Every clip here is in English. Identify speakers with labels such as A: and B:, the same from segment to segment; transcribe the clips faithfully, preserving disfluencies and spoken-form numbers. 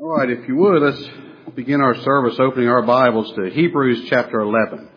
A: All right, if you would, let's begin our service opening our Bibles to Hebrews chapter eleven.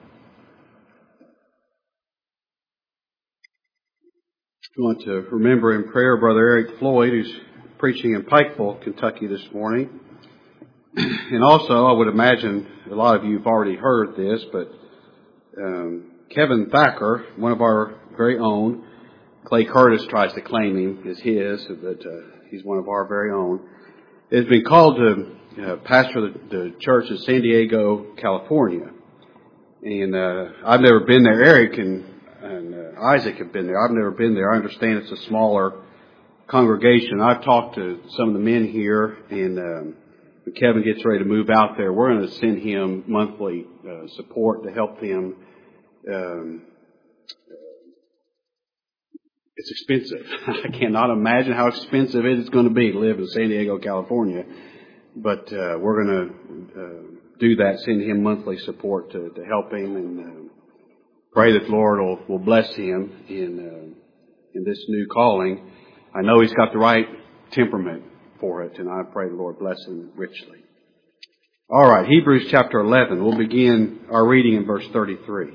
A: I want to remember in prayer Brother Eric Floyd, who's preaching in Pikeville, Kentucky this morning. And also, I would imagine a lot of you have already heard this, but um, Kevin Thacker, one of our very own, Clay Curtis tries to claim him as his, but uh, he's one of our very own, has been called to uh, pastor the, the church in San Diego, California. And uh, I've never been there. Eric and, and uh, Isaac have been there. I've never been there. I understand it's a smaller congregation. I've talked to some of the men here, and um, when Kevin gets ready to move out there, we're going to send him monthly uh, support to help him. Um, It's expensive. I cannot imagine how expensive it is going to be to live in San Diego, California. But uh, we're going to uh, do that, send him monthly support to, to help him, and uh, pray that the Lord will, will bless him in uh, in this new calling. I know he's got the right temperament for it, and I pray the Lord bless him richly. All right, Hebrews chapter eleven. We'll begin our reading in verse thirty-three.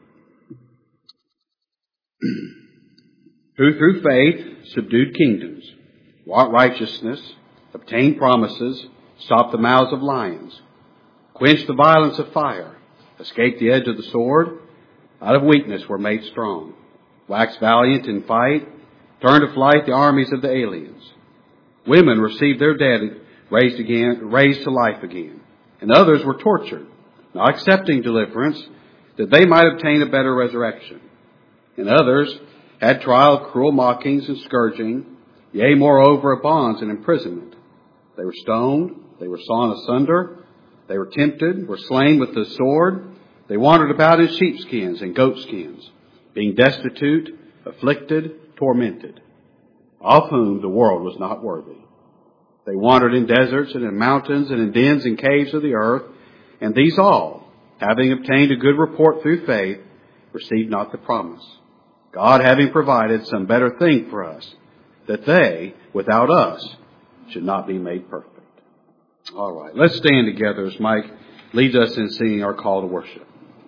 A: Who through faith subdued kingdoms, wrought righteousness, obtained promises, stopped the mouths of lions, quenched the violence of fire, escaped the edge of the sword, out of weakness were made strong, waxed valiant in fight, turned to flight the armies of the aliens. Women received their dead raised again, raised to life again, and others were tortured, not accepting deliverance, that they might obtain a better resurrection. And others had trial, cruel mockings and scourging, yea, moreover, of bonds and imprisonment. They were stoned, they were sawn asunder, they were tempted, were slain with the sword. They wandered about in sheepskins and goatskins, being destitute, afflicted, tormented, of whom the world was not worthy. They wandered in deserts and in mountains and in dens and caves of the earth, and these all, having obtained a good report through faith, received not the promise, God having provided some better thing for us, that they, without us, should not be made perfect. All right, let's stand together as Mike leads us in singing our call to worship.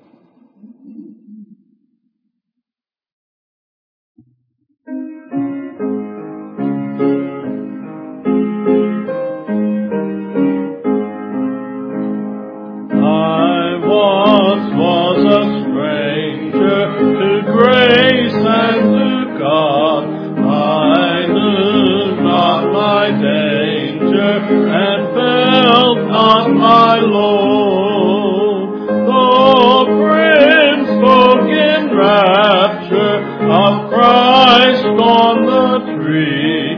B: I once was a stranger to grace and to God. I knew not my danger and felt not my load. The Prince spoke in rapture of Christ on the tree.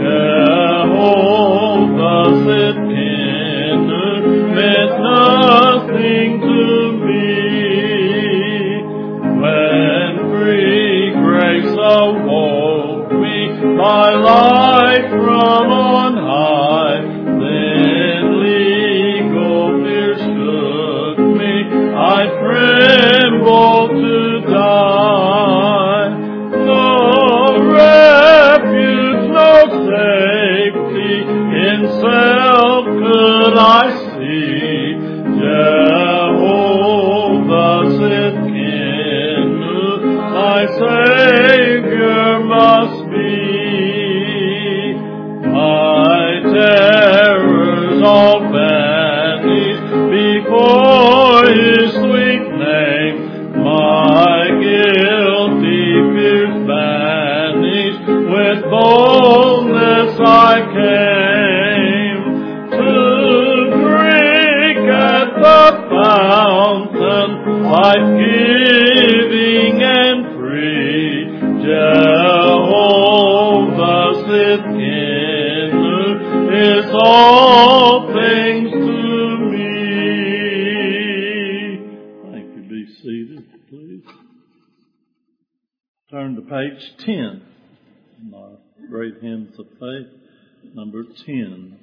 B: Jehovah said, "Sinner meant nothing to me." When free grace awoke me, my life from on high, then legal fear shook me, I trembled to die. No refuge, no safety, in self could I see. Jehovah said, "My Savior must be." My terrors all vanished before His sweet name. My guilty fears vanished. With boldness I came to drink at the fountain, life-giving and free. Jehovah Tsidkenu is all things to me. Thank you. Be seated, please. Turn to page ten. My great hymns of faith, number ten.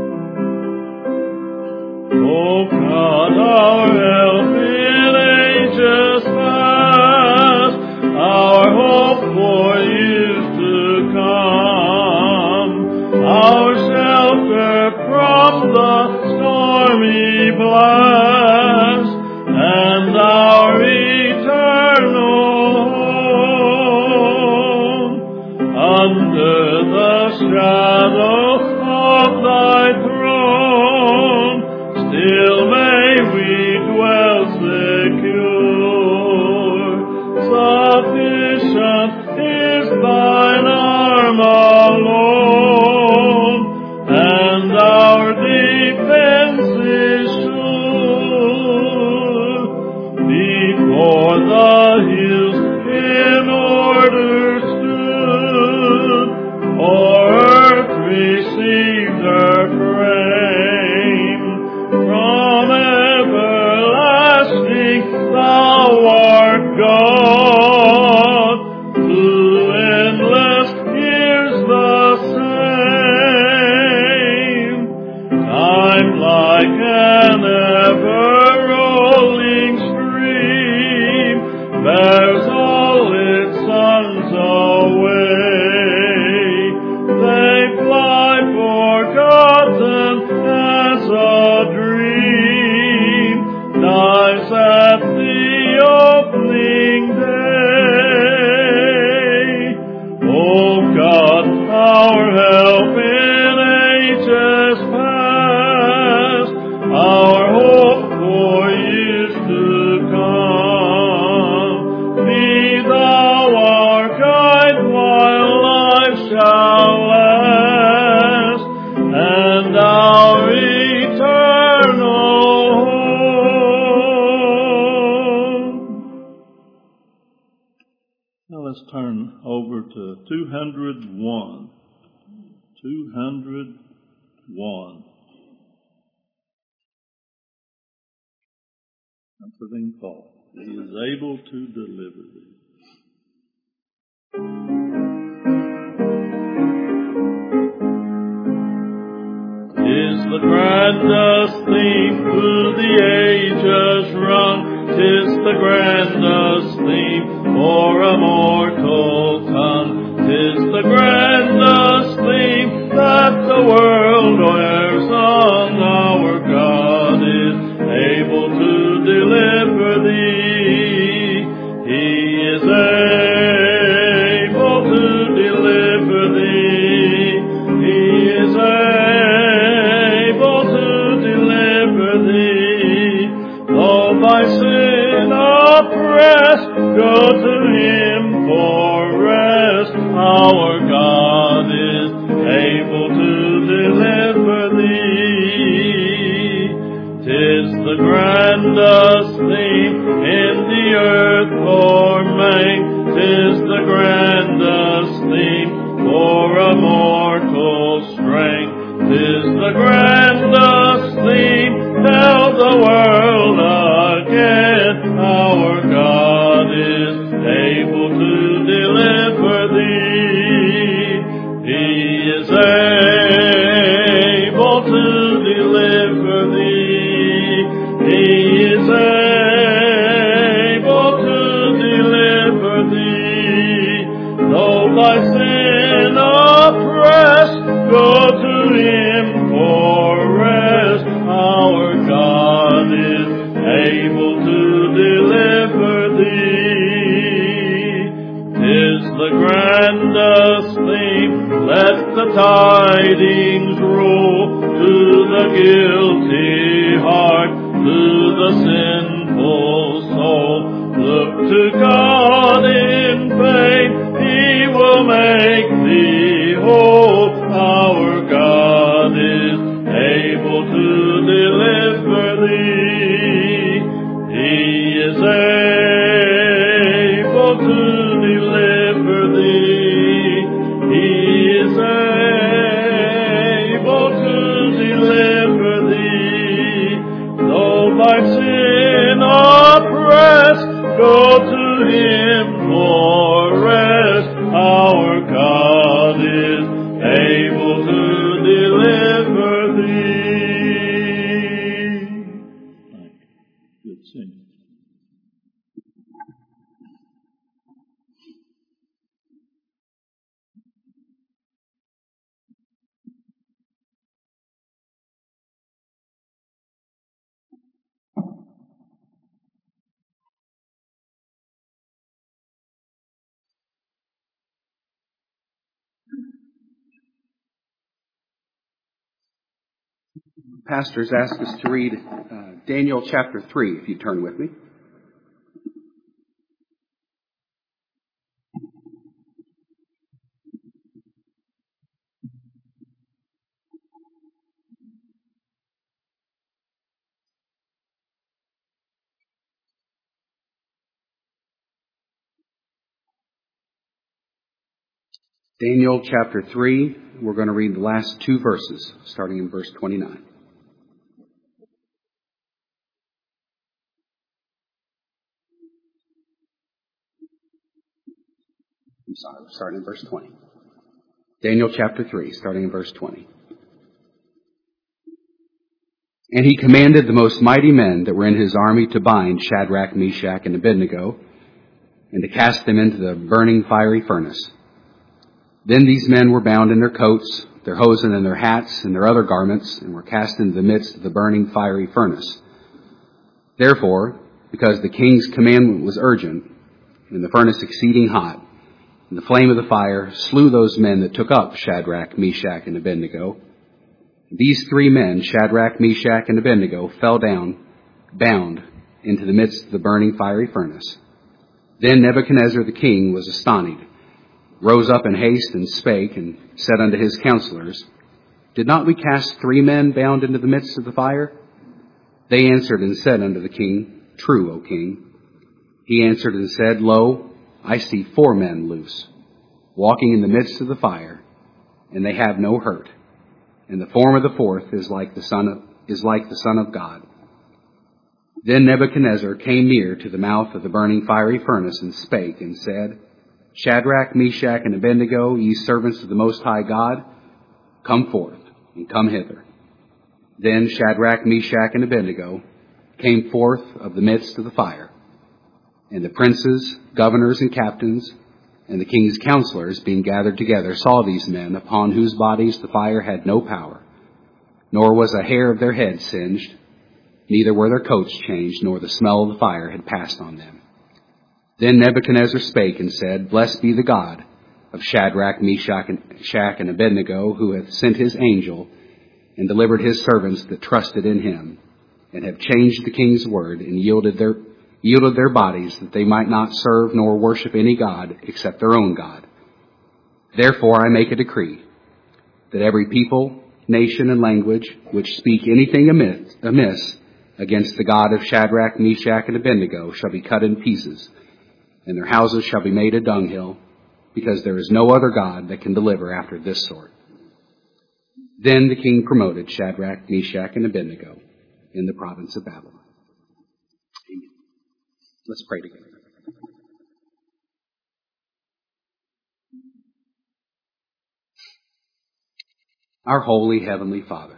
B: Oh God, our help in secure. Sufficient is thine arm alone, and our defense is sure. Before the hills in order stood, or earth received her frame. From everlasting thou art God, to endless years the same. Time like an ever-rolling stream bears all its sons away. They fly forgotten as a dream dies at the opening day. O God, our help in ages past, our hope for years to come. Be thou our guide while life shall last, and our eternal home. Now let's turn over to two hundred one. two hundred one. Comforting thought. He is able to deliver thee. Is the grandest theme through the ages rung, 'tis the grandest theme for a mortal tongue, 'tis the grandest theme that the world wears sung. Our God is able to deliver thee. He is able to deliver thee. He is able to deliver thee. Though by sin oppressed, go to Him for rest. Our God is able to deliver thee. 'Tis the grandest theme in the earth for main. 'Tis the grandest theme for a mortal strength. 'Tis the grandest theme, tell the world again. Our God is able to deliver thee. He is able to deliver thee. He is able to deliver thee. Though by sin oppressed, go to Him for rest. Our God is able to deliver thee. 'Tis the grandest theme, let the tidings roll to the guilty heart, to the sinful soul. Look to God in faith, He will make thee whole. Our God is able to deliver thee. He is able to deliver thee. He is able to deliver thee. Though by sin oppressed, go to Him for rest. Our God is able to deliver thee. Good singing.
A: Pastors asked us to read uh, Daniel chapter three, if you turn with me. Daniel chapter three, we're going to read the last two verses, starting in verse twenty-nine. I'm sorry, we're starting in verse twenty. Daniel chapter three, starting in verse twenty. And he commanded the most mighty men that were in his army to bind Shadrach, Meshach, and Abednego, and to cast them into the burning fiery furnace. Then these men were bound in their coats, their hosen, and their hats, and their other garments, and were cast into the midst of the burning fiery furnace. Therefore, because the king's commandment was urgent, and the furnace exceeding hot, and the flame of the fire slew those men that took up Shadrach, Meshach, and Abednego. These three men, Shadrach, Meshach, and Abednego, fell down, bound, into the midst of the burning fiery furnace. Then Nebuchadnezzar the king was astonished, rose up in haste, and spake, and said unto his counselors, Did not we cast three men bound into the midst of the fire? They answered and said unto the king, True, O king. He answered and said, Lo, I see four men loose, walking in the midst of the fire, and they have no hurt. And the form of the fourth is like the son of, is like the Son of God. Then Nebuchadnezzar came near to the mouth of the burning fiery furnace, and spake, and said, Shadrach, Meshach, and Abednego, ye servants of the Most High God, come forth, and come hither. Then Shadrach, Meshach, and Abednego came forth of the midst of the fire. And the princes, governors, and captains, and the king's counselors, being gathered together, saw these men, upon whose bodies the fire had no power, nor was a hair of their head singed, neither were their coats changed, nor the smell of the fire had passed on them. Then Nebuchadnezzar spake and said, Blessed be the God of Shadrach, Meshach, and Abednego, who hath sent his angel and delivered his servants that trusted in him, and have changed the king's word, and yielded their yielded their bodies, that they might not serve nor worship any god except their own God. Therefore I make a decree, that every people, nation, and language which speak anything amiss, amiss against the God of Shadrach, Meshach, and Abednego shall be cut in pieces, and their houses shall be made a dunghill, because there is no other God that can deliver after this sort. Then the king promoted Shadrach, Meshach, and Abednego in the province of Babylon. Amen. Let's pray together. Our holy Heavenly Father,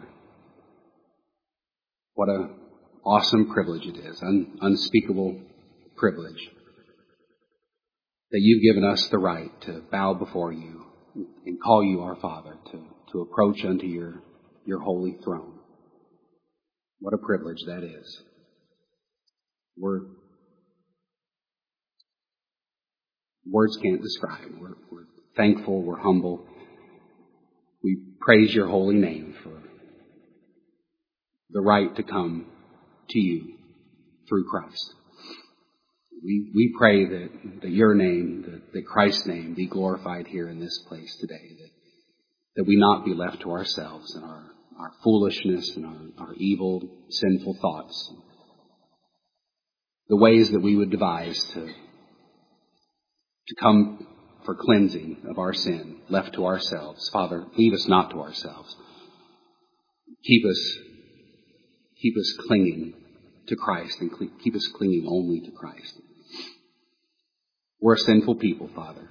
A: what an awesome privilege it is, an unspeakable privilege, that you've given us the right to bow before you and call you our Father, to, to approach unto your, your holy throne. What a privilege that is. We're, words can't describe. We're, we're thankful, we're humble. We praise your holy name for the right to come to you through Christ. We we pray that, that your name, that, that Christ's name be glorified here in this place today, that, that we not be left to ourselves and our, our foolishness and our, our evil, sinful thoughts, the ways that we would devise to, to come for cleansing of our sin, left to ourselves. Father, leave us not to ourselves. Keep us, keep us clinging to Christ, and keep us clinging only to Christ. We're a sinful people, Father.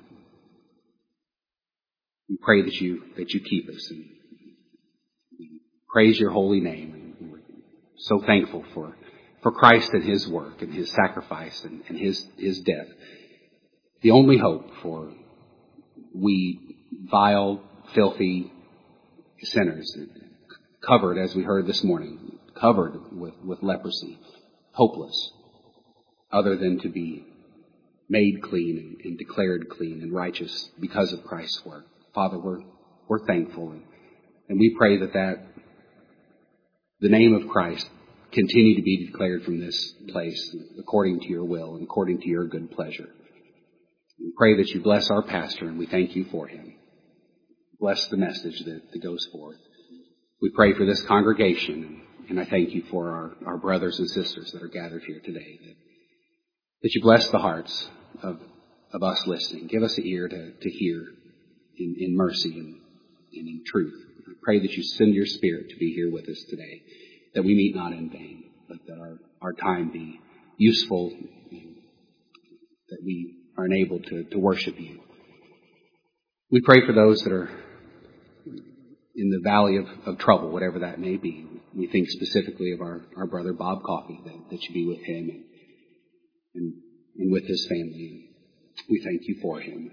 A: We pray that you that you keep us, and we praise your holy name. And we're so thankful for, for Christ and his work and his sacrifice and, and his, his death. The only hope for we vile, filthy sinners, covered, as we heard this morning, covered with, with leprosy, hopeless, other than to be made clean and, and declared clean and righteous because of Christ's work. Father, we're, we're thankful, and, and we pray that, that the name of Christ continue to be declared from this place according to your will and according to your good pleasure. We pray that you bless our pastor, and we thank you for him. Bless the message that, that goes forth. We pray for this congregation, and I thank you for our, our brothers and sisters that are gathered here today, that, that you bless the hearts of, of us listening. Give us an ear to, to hear in, in mercy and, and in truth. I pray that you send your Spirit to be here with us today, that we meet not in vain, but that our, our time be useful, and that we are enabled to, to worship you. We pray for those that are in the valley of, of trouble, whatever that may be. We think specifically of our, our brother Bob Coffey, that, that you be with him and, and, and with his family. We thank you for him.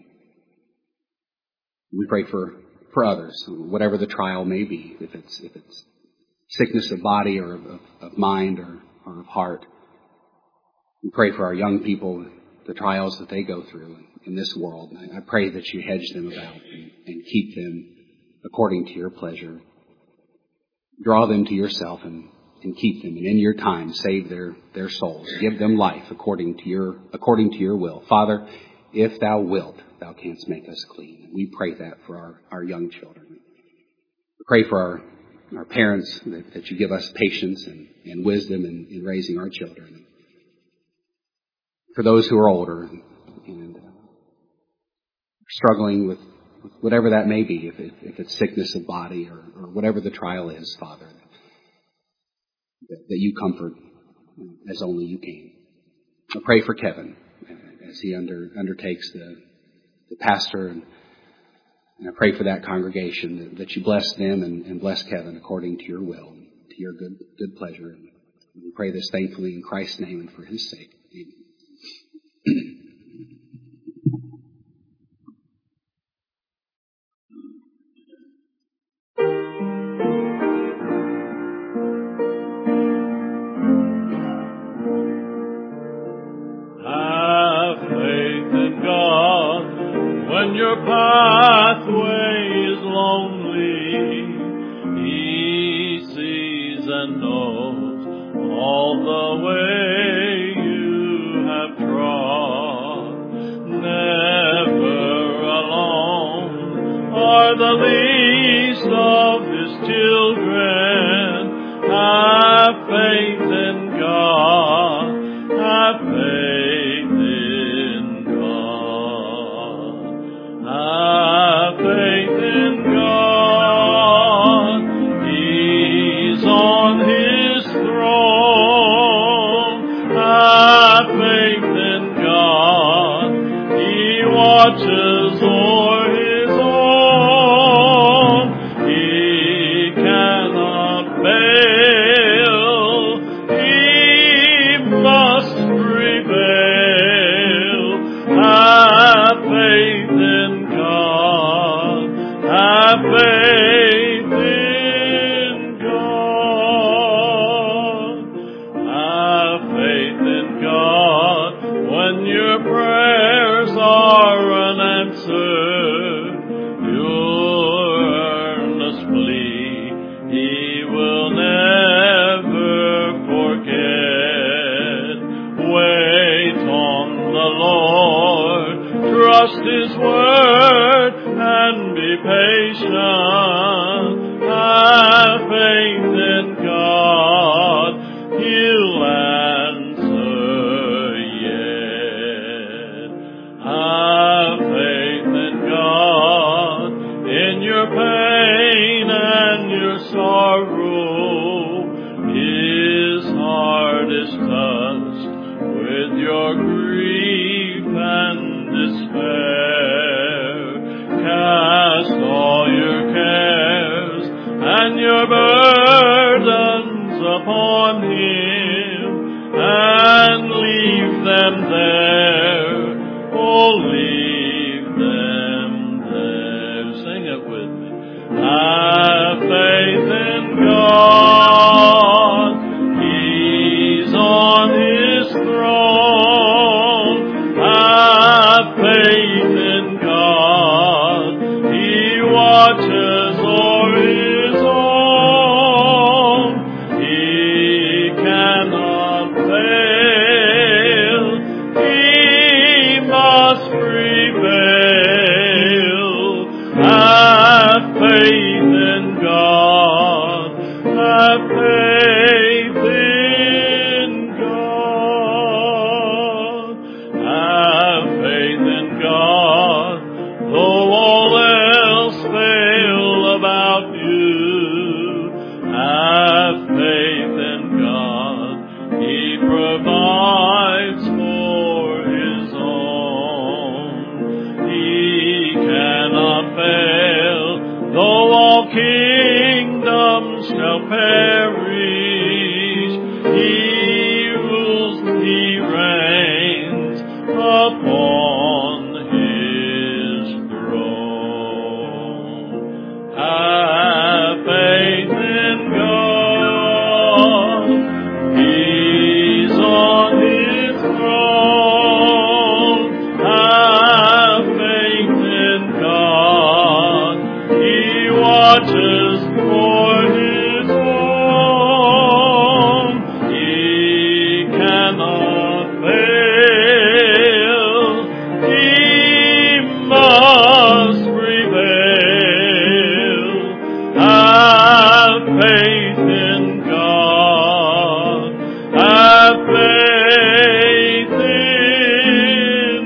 A: We pray for, for others, whatever the trial may be, if it's if it's sickness of body or of, of, of mind or, or of heart. We pray for our young people, the trials that they go through in this world. I, I pray that you hedge them about and, and keep them according to your pleasure. Draw them to yourself and, and keep them, and in your time save their, their souls. Give them life according to your according to your will. Father, if thou wilt, thou canst make us clean. We pray that for our, our young children. We pray for our, our parents, that, that you give us patience and, and wisdom in, in raising our children. For those who are older and uh, struggling with, with whatever that may be, if, if, if it's sickness of body or, or whatever the trial is, Father, that, that you comfort as only you can. I pray for Kevin as he under, undertakes the, the pastor, and, and I pray for that congregation, that, that you bless them and, and bless Kevin according to your will, and to your good good pleasure. And we pray this thankfully in Christ's name and for his sake. Amen.
B: When your pathway is lonely, He sees and knows all the way you have trod. Never alone are the least of His children. Have faith in God. Have faith in God. Have faith in God. He's on His throne. Have faith in God. He watches o'er His own. He cannot fail. He must prevail. Have faith in God. Have faith in God. Have faith in God. When your prayers are unanswered, your earnest plea He will never forget. Wait on the Lord. Trust His word and be patient. Have faith in God. He'll answer yet. Have faith in God. In your pain and your sorrow, His heart is touched with your grief and despair. Cast all your cares and your burdens upon Him, and leave them there. Oh, leave them there. Sing it with me. Have faith in God. He's on His throne. Have faith in God. He watches o'er His own. He cannot fail. He must prevail. upon his throne. Have faith in God. He's on his throne. Have faith in God. He watches for his own. He cannot fail. He must prevail. Have faith in God. Have faith in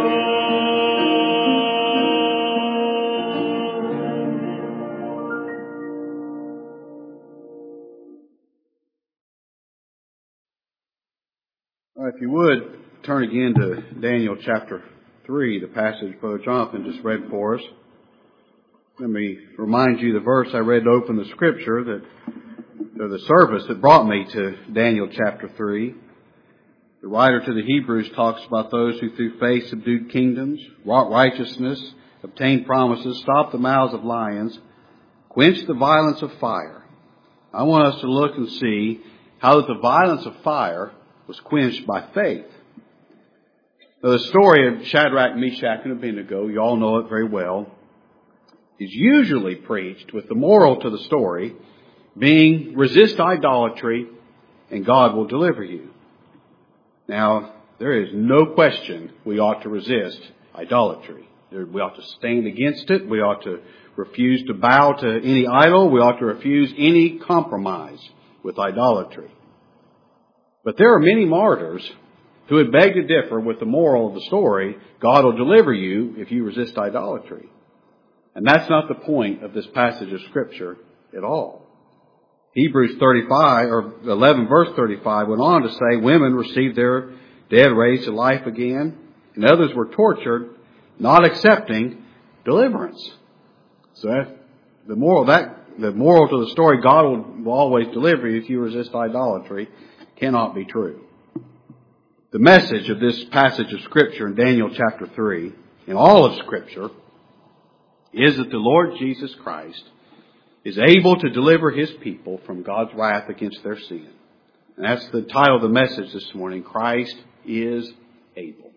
A: All right, if you would, turn again to Daniel chapter three, the passage Brother Jonathan just read for us. Let me remind you the verse I read to open the scripture, that or the service that brought me to Daniel chapter three. The writer to the Hebrews talks about those who through faith subdued kingdoms, wrought righteousness, obtained promises, stopped the mouths of lions, quenched the violence of fire. I want us to look and see how that the violence of fire was quenched by faith. Now, the story of Shadrach, Meshach, and Abednego, you all know it very well, is usually preached with the moral to the story being resist idolatry and God will deliver you. Now, there is no question we ought to resist idolatry. We ought to stand against it. We ought to refuse to bow to any idol. We ought to refuse any compromise with idolatry. But there are many martyrs who would beg to differ with the moral of the story, God will deliver you if you resist idolatry. And that's not the point of this passage of Scripture at all. Hebrews thirty-five, or eleven verse thirty-five went on to say, women received their dead raised to life again, and others were tortured, not accepting deliverance. So that, the moral that the moral to the story, God will, will always deliver you if you resist idolatry, cannot be true. The message of this passage of Scripture in Daniel chapter three, in all of Scripture, is that the Lord Jesus Christ is able to deliver His people from God's wrath against their sin. And that's the title of the message this morning. Christ is able.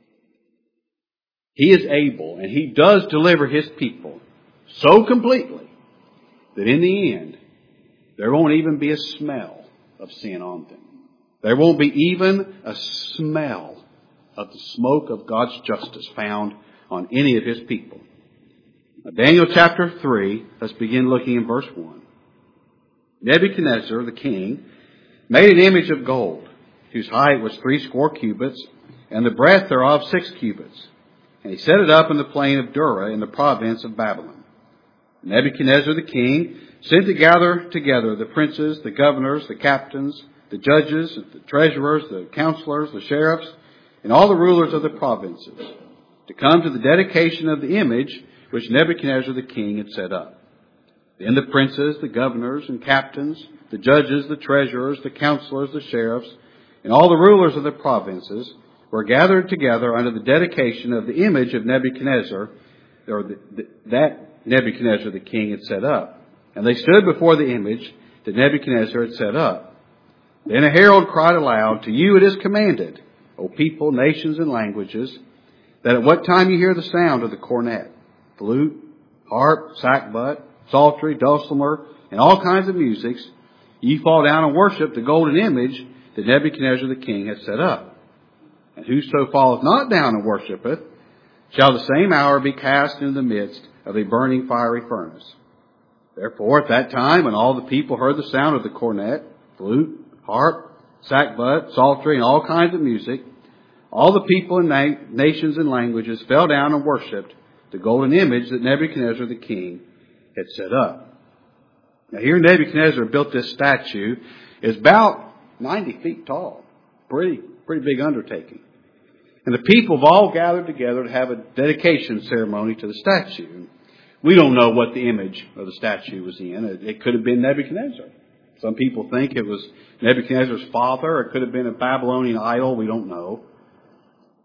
A: He is able, and He does deliver His people so completely that in the end, there won't even be a smell of sin on them. There won't be even a smell of the smoke of God's justice found on any of His people. Now, Daniel chapter three, let's begin looking in verse one. Nebuchadnezzar, the king, made an image of gold, whose height was threescore cubits, and the breadth thereof six cubits. And he set it up in the plain of Dura in the province of Babylon. Nebuchadnezzar the king sent to gather together the princes, the governors, the captains, the judges, the treasurers, the counselors, the sheriffs, and all the rulers of the provinces, to come to the dedication of the image which Nebuchadnezzar the king had set up. Then the princes, the governors and captains, the judges, the treasurers, the counselors, the sheriffs, and all the rulers of the provinces were gathered together under the dedication of the image of Nebuchadnezzar, or the, the, that Nebuchadnezzar the king had set up. And they stood before the image that Nebuchadnezzar had set up. Then a herald cried aloud, to you it is commanded, O people, nations, and languages, that at what time you hear the sound of the cornet, flute, harp, sackbut, psaltery, dulcimer, and all kinds of musics, ye fall down and worship the golden image that Nebuchadnezzar the king hath set up. And whoso falleth not down and worshipeth, shall the same hour be cast into the midst of a burning fiery furnace. Therefore, at that time, when all the people heard the sound of the cornet, flute, harp, sackbut, psaltery, and all kinds of music, all the people and na- nations and languages fell down and worshipped the golden image that Nebuchadnezzar the king had set up. Now here Nebuchadnezzar built this statue. It's about ninety feet tall. Pretty, pretty big undertaking. And the people have all gathered together to have a dedication ceremony to the statue. We don't know what the image of the statue was in. It, it could have been Nebuchadnezzar. Some people think it was Nebuchadnezzar's father. It could have been a Babylonian idol. We don't know.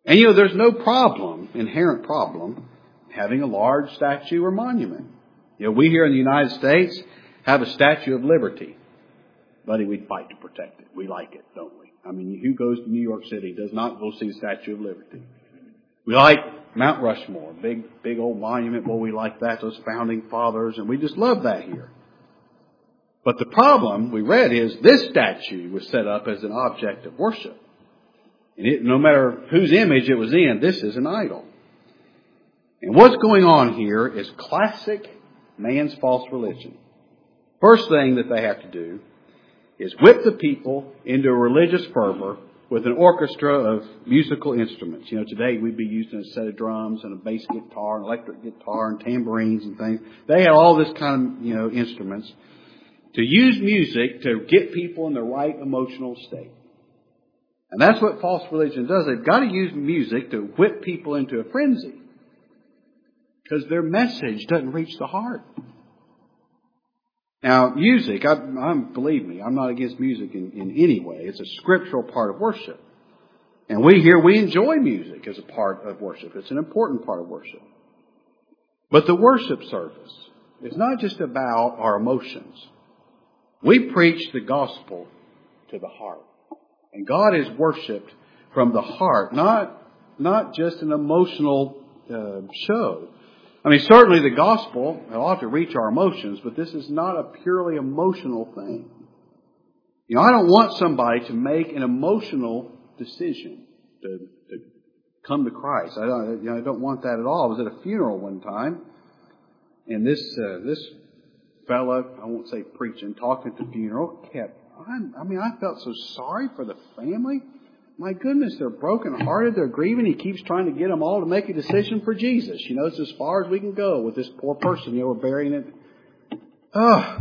A: And you know, there's no problem, inherent problem, having a large statue or monument. You know, we here in the United States have a Statue of Liberty. Buddy, we fight to protect it. We like it, don't we? I mean, who goes to New York City does not go see the Statue of Liberty? We like Mount Rushmore, big, big old monument. Well, we like that, those founding fathers, and we just love that here. But the problem we read is this statue was set up as an object of worship. And it, no matter whose image it was in, this is an idol. And what's going on here is classic man's false religion. First thing that they have to do is whip the people into a religious fervor with an orchestra of musical instruments. You know, today we'd be using a set of drums and a bass guitar, and electric guitar, and tambourines and things. They had all this kind of, you know, instruments to use music to get people in the right emotional state. And that's what false religion does. They've got to use music to whip people into a frenzy, because their message doesn't reach the heart. Now, music, I, I'm, believe me, I'm not against music in, in any way. It's a scriptural part of worship. And we here, we enjoy music as a part of worship. It's an important part of worship. But the worship service is not just about our emotions. We preach the gospel to the heart. And God is worshipped from the heart, not, not just an emotional uh, show. I mean, certainly the gospel ought to reach our emotions, but this is not a purely emotional thing. You know, I don't want somebody to make an emotional decision to, to come to Christ. I don't, you know, I don't want that at all. I was at a funeral one time, and this uh, this fella, I won't say preaching, talking at the funeral, kept. I, I mean, I felt so sorry for the family. My goodness, they're brokenhearted, they're grieving. He keeps trying to get them all to make a decision for Jesus. You know, it's as far as we can go with this poor person. You know, we're burying it. Ugh.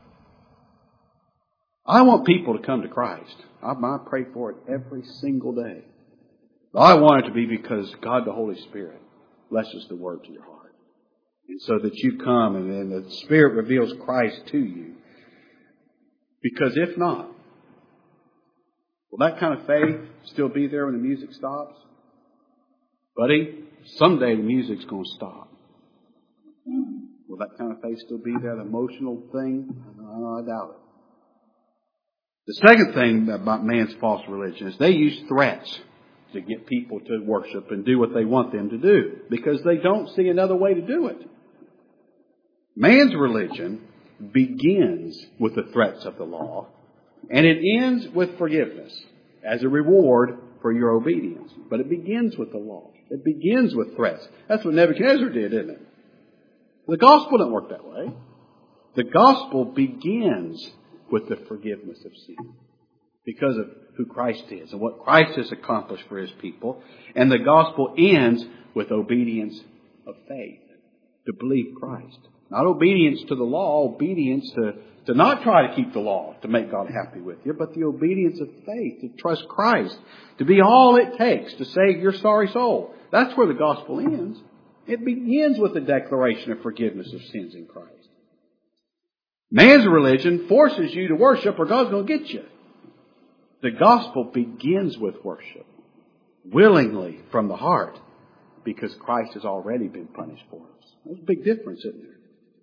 A: I want people to come to Christ. I, I pray for it every single day. But I want it to be because God the Holy Spirit blesses the word to your heart. And so that you come and then the Spirit reveals Christ to you. Because if not, will that kind of faith still be there when the music stops? Buddy, someday the music's going to stop. Will that kind of faith still be there, the emotional thing? I, I doubt it. The second thing about man's false religion is they use threats to get people to worship and do what they want them to do, because they don't see another way to do it. Man's religion begins with the threats of the law, and it ends with forgiveness as a reward for your obedience. But it begins with the law. It begins with threats. That's what Nebuchadnezzar did, isn't it? The gospel doesn't work that way. The gospel begins with the forgiveness of sin because of who Christ is and what Christ has accomplished for His people. And the gospel ends with obedience of faith, to believe Christ. Not obedience to the law, obedience to, to not try to keep the law to make God happy with you, but the obedience of faith, to trust Christ, to be all it takes to save your sorry soul. That's where the gospel ends. It begins with the declaration of forgiveness of sins in Christ. Man's religion forces you to worship or God's going to get you. The gospel begins with worship, willingly from the heart, because Christ has already been punished for us. There's a big difference, isn't there?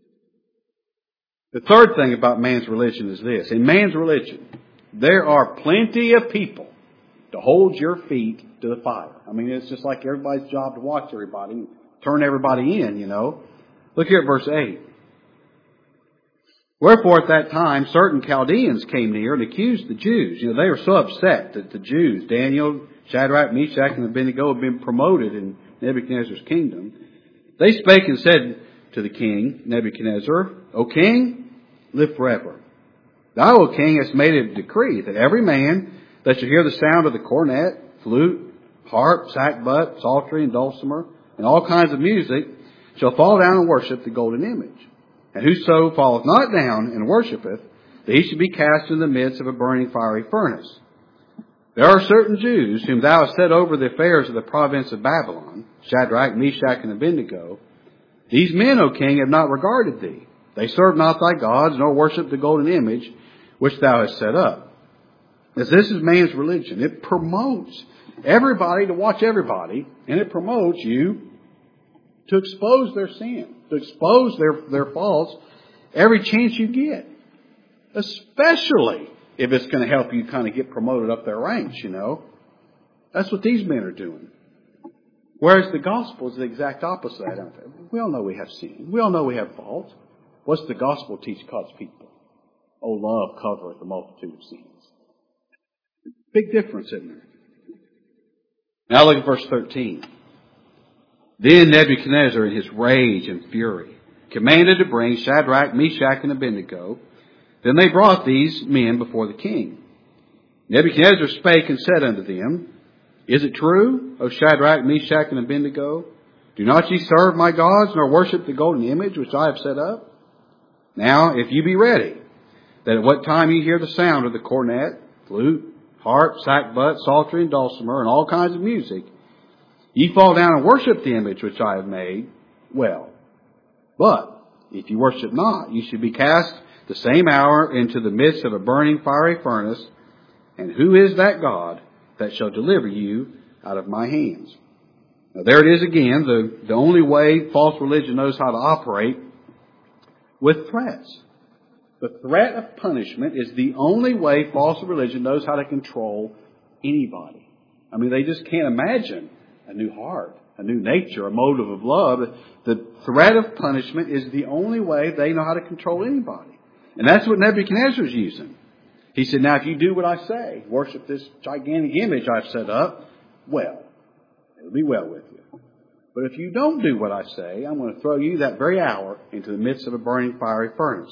A: The third thing about man's religion is this. In man's religion, there are plenty of people to hold your feet to the fire. I mean, it's just like everybody's job to watch everybody and turn everybody in, you know. Look here at verse eight. Wherefore at that time certain Chaldeans came near and accused the Jews. You know, they were so upset that the Jews, Daniel, Shadrach, Meshach, and Abednego, had been promoted in Nebuchadnezzar's kingdom. They spake and said to the king, Nebuchadnezzar, O king, live forever. Thou, O king, hast made a decree that every man that shall hear the sound of the cornet, flute, harp, sackbut, psaltery, and dulcimer, and all kinds of music, shall fall down and worship the golden image. And whoso falleth not down and worshipeth, that he should be cast in the midst of a burning fiery furnace. There are certain Jews whom thou hast set over the affairs of the province of Babylon, Shadrach, Meshach, and Abednego. These men, O king, have not regarded thee. They serve not thy gods, nor worship the golden image which thou hast set up. As this is man's religion, it promotes everybody to watch everybody, and it promotes you to expose their sin, to expose their, their faults every chance you get. Especially if it's going to help you kind of get promoted up their ranks, you know. That's what these men are doing. Whereas the gospel is the exact opposite of that. We all know we have sin. We all know we have faults. What's the gospel teach God's people? Oh, love covereth the multitude of sins. Big difference, isn't there? Now look at verse thirteen. Then Nebuchadnezzar, in his rage and fury, commanded to bring Shadrach, Meshach, and Abednego. Then they brought these men before the king. Nebuchadnezzar spake and said unto them, Is it true, O Shadrach, Meshach, and Abednego? Do not ye serve my gods, nor worship the golden image which I have set up? Now, if you be ready, that at what time you hear the sound of the cornet, flute, harp, sackbut, psaltery, and dulcimer, and all kinds of music, ye fall down and worship the image which I have made, well. But if you worship not, you should be cast the same hour into the midst of a burning fiery furnace. And who is that God that shall deliver you out of my hands? Now there it is again, the, the only way false religion knows how to operate, with threats. The threat of punishment is the only way false religion knows how to control anybody. I mean, they just can't imagine a new heart, a new nature, a motive of love. The threat of punishment is the only way they know how to control anybody. And that's what Nebuchadnezzar is using. He said, now if you do what I say, worship this gigantic image I've set up, well, it'll be well with you. But if you don't do what I say, I'm going to throw you that very hour into the midst of a burning fiery furnace.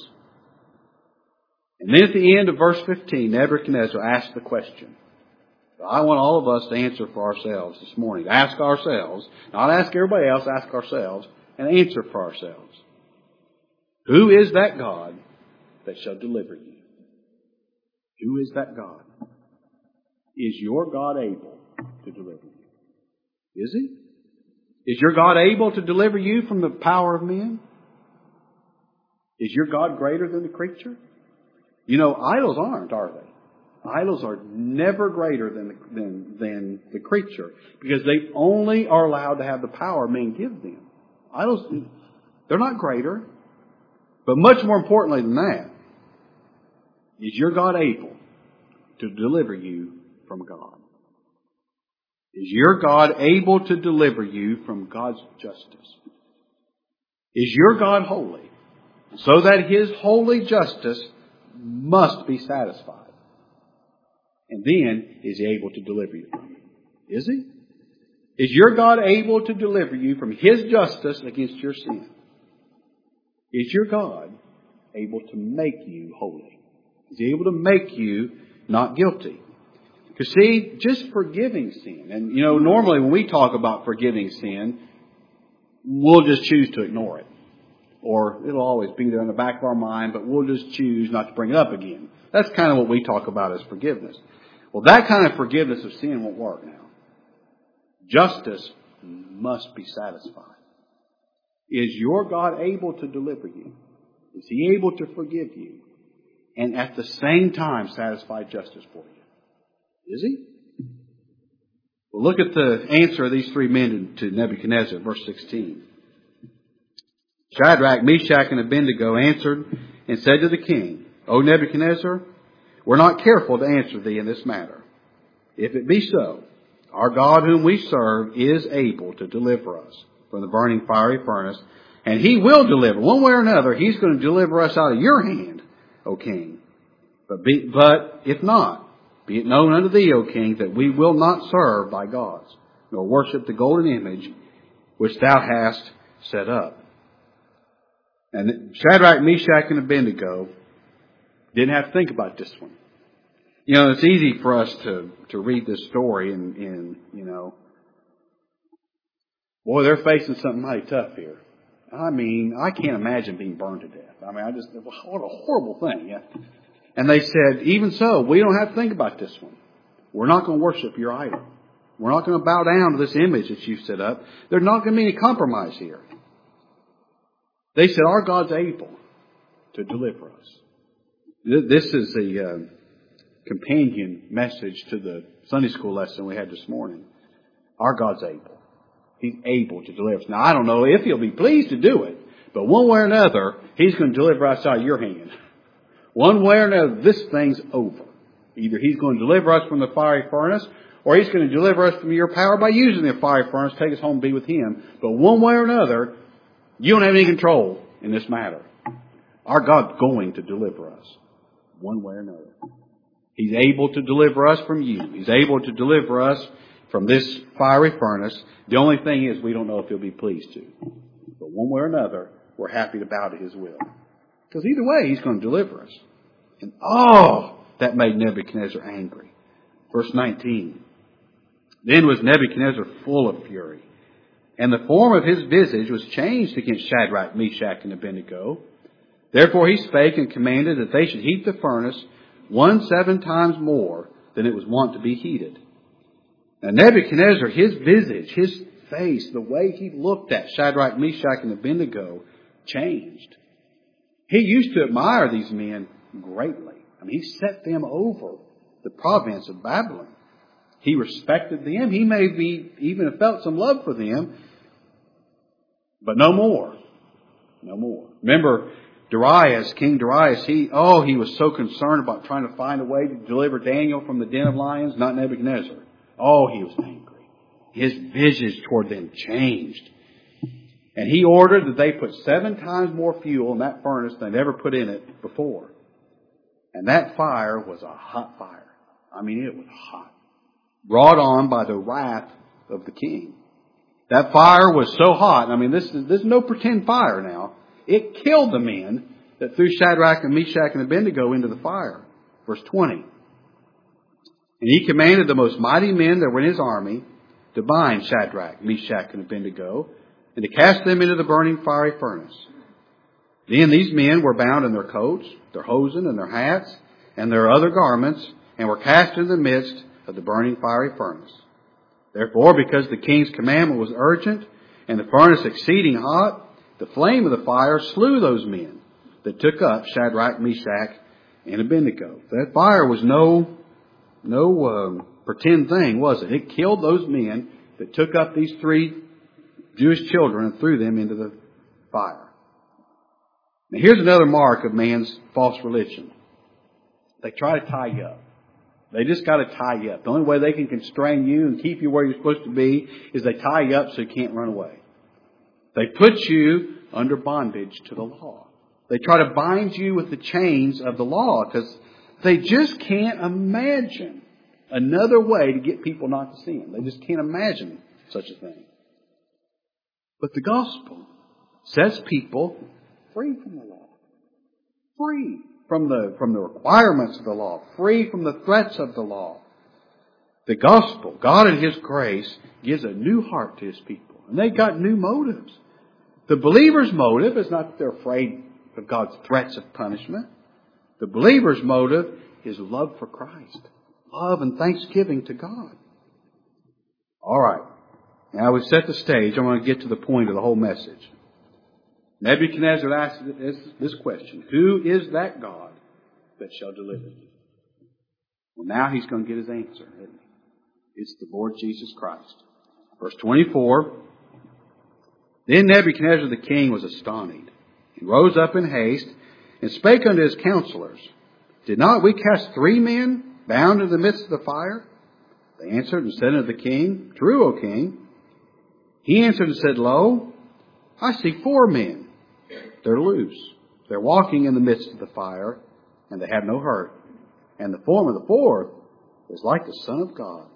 A: And then at the end of verse fifteen, Nebuchadnezzar asked the question. I want all of us to answer for ourselves this morning. To ask ourselves, not ask everybody else, ask ourselves, and answer for ourselves. Who is that God that shall deliver you? Who is that God? Is your God able to deliver you? Is He? Is your God able to deliver you from the power of men? Is your God greater than the creature? You know, idols aren't, are they? Idols are never greater than the, than, than the creature, because they only are allowed to have the power men give them. Idols, they're not greater. But much more importantly than that, is your God able to deliver you from God? Is your God able to deliver you from God's justice? Is your God holy, so that His holy justice must be satisfied? And then, is He able to deliver you from it? Is He? Is your God able to deliver you from His justice against your sin? Is your God able to make you holy? Is He able to make you not guilty? Because see, just forgiving sin, and you know, normally when we talk about forgiving sin, we'll just choose to ignore it. Or it'll always be there in the back of our mind, but we'll just choose not to bring it up again. That's kind of what we talk about as forgiveness. Well, that kind of forgiveness of sin won't work now. Justice must be satisfied. Is your God able to deliver you? Is He able to forgive you? And at the same time satisfy justice for you? Is He? Well, look at the answer of these three men to Nebuchadnezzar, verse sixteen. Shadrach, Meshach, and Abednego answered and said to the king, O Nebuchadnezzar, we're not careful to answer thee in this matter. If it be so, our God whom we serve is able to deliver us from the burning fiery furnace, and He will deliver. One way or another, He's going to deliver us out of your hand, O king. But, be, but if not, be it known unto thee, O king, that we will not serve thy gods, nor worship the golden image which thou hast set up. And Shadrach, Meshach, and Abednego didn't have to think about this one. You know, it's easy for us to, to read this story and, and, you know, boy, they're facing something mighty tough here. I mean, I can't imagine being burned to death. I mean, I just, what a horrible thing. Yeah. And they said, even so, we don't have to think about this one. We're not going to worship your idol. We're not going to bow down to this image that you've set up. There's not going to be any compromise here. They said, our God's able to deliver us. This is a uh, companion message to the Sunday school lesson we had this morning. Our God's able. He's able to deliver us. Now, I don't know if He'll be pleased to do it, but one way or another, He's going to deliver us out of your hand. One way or another, this thing's over. Either He's going to deliver us from the fiery furnace, or He's going to deliver us from your power by using the fiery furnace, take us home and be with Him. But one way or another, you don't have any control in this matter. Our God's going to deliver us. One way or another. He's able to deliver us from you. He's able to deliver us from this fiery furnace. The only thing is we don't know if He'll be pleased to. But one way or another, we're happy to bow to His will. Because either way, He's going to deliver us. And oh, that made Nebuchadnezzar angry. Verse nineteen. Then was Nebuchadnezzar full of fury, and the form of his visage was changed against Shadrach, Meshach, and Abednego. Therefore he spake and commanded that they should heat the furnace one seven times more than it was wont to be heated. Now Nebuchadnezzar, his visage, his face, the way he looked at Shadrach, Meshach, and Abednego changed. He used to admire these men greatly. I mean, he set them over the province of Babylon. He respected them. He may be even felt some love for them, but no more. No more. Remember, Darius, King Darius, he, oh, he was so concerned about trying to find a way to deliver Daniel from the den of lions, not Nebuchadnezzar. Oh, he was angry. His visage toward them changed. And he ordered that they put seven times more fuel in that furnace than they'd ever put in it before. And that fire was a hot fire. I mean, it was hot. Brought on by the wrath of the king. That fire was so hot. I mean, this is, this is no pretend fire now. It killed the men that threw Shadrach and Meshach and Abednego into the fire. Verse twenty. And he commanded the most mighty men that were in his army to bind Shadrach, Meshach, and Abednego, and to cast them into the burning fiery furnace. Then these men were bound in their coats, their hosen, and their hats, and their other garments, and were cast into the midst of the burning fiery furnace. Therefore, because the king's commandment was urgent, and the furnace exceeding hot, the flame of the fire slew those men that took up Shadrach, Meshach, and Abednego. That fire was no, no um, pretend thing, was it? It killed those men that took up these three Jewish children and threw them into the fire. Now here's another mark of man's false religion. They try to tie you up. They just got to tie you up. The only way they can constrain you and keep you where you're supposed to be is they tie you up so you can't run away. They put you under bondage to the law. They try to bind you with the chains of the law because they just can't imagine another way to get people not to sin. They just can't imagine such a thing. But the gospel sets people free from the law. Free from the, from the requirements of the law. Free from the threats of the law. The gospel, God in His grace, gives a new heart to His people. And they've got new motives. The believer's motive is not that they're afraid of God's threats of punishment. The believer's motive is love for Christ. Love and thanksgiving to God. All right. Now we've set the stage. I want to get to the point of the whole message. Nebuchadnezzar asked this question. Who is that God that shall deliver you? Well, now he's going to get his answer, isn't he? It's the Lord Jesus Christ. Verse twenty-four. Then Nebuchadnezzar the king was astonished. He rose up in haste and spake unto his counselors, Did not we cast three men bound in the midst of the fire? They answered and said unto the king, True, O king. He answered and said, Lo, I see four men. They're loose. They're walking in the midst of the fire, and they have no hurt. And the form of the fourth is like the Son of God.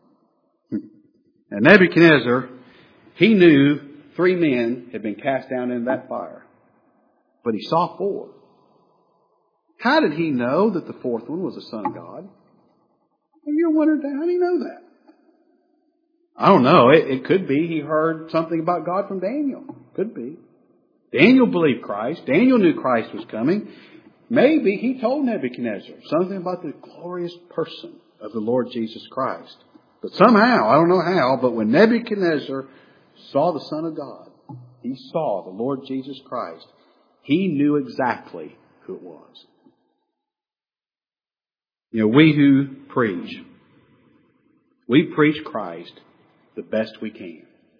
A: And Nebuchadnezzar, he knew three men had been cast down into that fire. But he saw four. How did he know that the fourth one was the Son of God? Have you ever wondered that? How do you know that? I don't know. It, it could be he heard something about God from Daniel. Could be. Daniel believed Christ. Daniel knew Christ was coming. Maybe he told Nebuchadnezzar something about the glorious person of the Lord Jesus Christ. But somehow, I don't know how, but when Nebuchadnezzar saw the Son of God, he saw the Lord Jesus Christ, he knew exactly who it was. You know, we who preach, We preach Christ the best we can.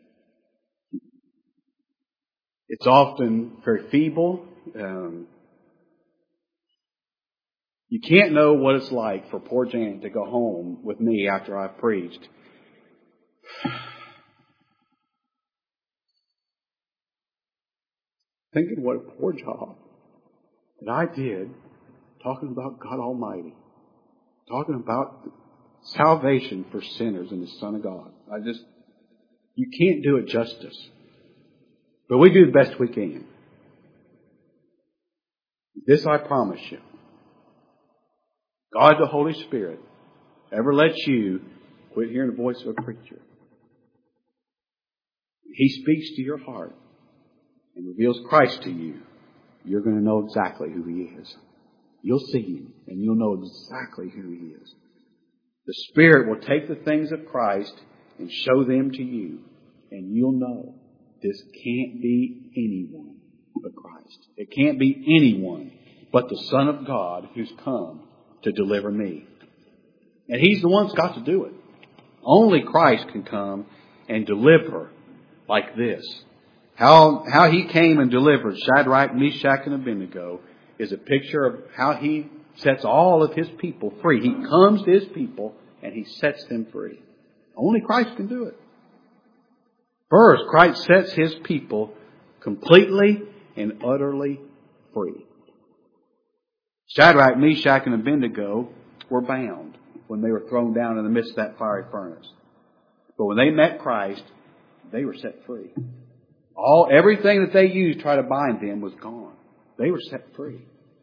A: It's often very feeble. Um, you can't know what it's like for poor Janet to go home with me after I've preached. Thinking what a poor job that I did talking about God Almighty, talking about salvation for sinners and the Son of God. I just, you can't do it justice. But we do the best we can. This I promise you. God the Holy Spirit ever lets you quit hearing the voice of a preacher. He speaks to your heart and reveals Christ to you. You're going to know exactly who He is. You'll see Him and you'll know exactly who He is. The Spirit will take the things of Christ and show them to you. And you'll know this can't be anyone but Christ. It can't be anyone but the Son of God who's come to deliver me. And He's the one that's got to do it. Only Christ can come and deliver like this. How, how He came and delivered Shadrach, Meshach, and Abednego is a picture of how He sets all of His people free. He comes to His people and He sets them free. Only Christ can do it. First, Christ sets His people completely and utterly free. Shadrach, Meshach, and Abednego were bound when they were thrown down in the midst of that fiery furnace. But when they met Christ, they were set free. All, everything that they used to try to bind them was gone. They were set free.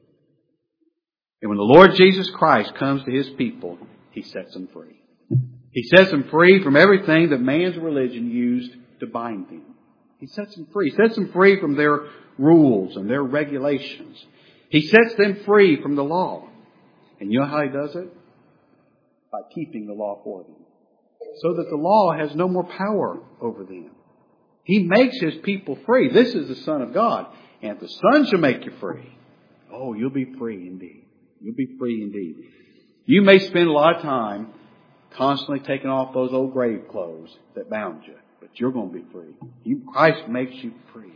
A: And when the Lord Jesus Christ comes to His people, He sets them free. He sets them free from everything that man's religion used to bind them. He sets them free. He sets them free from their rules and their regulations. He sets them free from the law. And you know how He does it? By keeping the law for them. So that the law has no more power over them. He makes His people free. This is the Son of God. And if the Son shall make you free, oh, you'll be free indeed. You'll be free indeed. You may spend a lot of time constantly taking off those old grave clothes that bound you. But you're going to be free. You, Christ makes you free.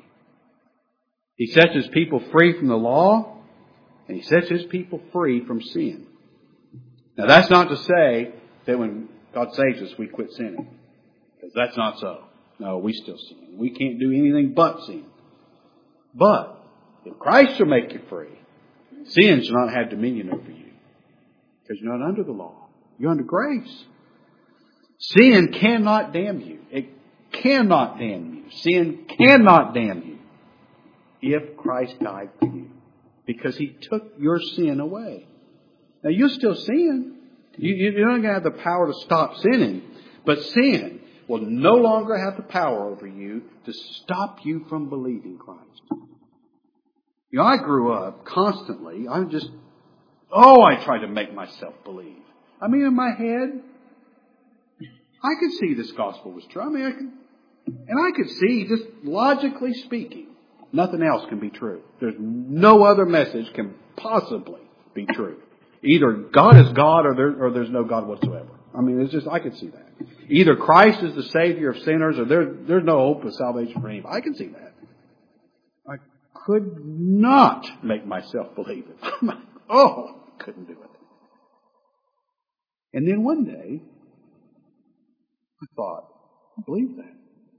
A: He sets His people free from the law. And He sets His people free from sin. Now that's not to say that when God saves us, we quit sinning. Because that's not so. No, we still sin. We can't do anything but sin. But if Christ shall make you free, sin shall not have dominion over you. Because you're not under the law. You're under grace. Sin cannot damn you. It cannot damn you. Sin cannot damn you if Christ died for you. Because He took your sin away. Now you'll still sin. You, you're not going to have the power to stop sinning. But sin will no longer have the power over you to stop you from believing Christ. You know, I grew up constantly. I just, oh, I tried to make myself believe. I mean, in my head, I could see this gospel was true. I mean, I could, and I could see, just logically speaking, nothing else can be true. There's no other message can possibly be true. Either God is God or, there, or there's no God whatsoever. I mean, it's just, I could see that. Either Christ is the Savior of sinners or there, there's no hope of salvation for anybody. I can see that. I could not make myself believe it. Oh, I couldn't do it. And then one day, I thought, I believe that.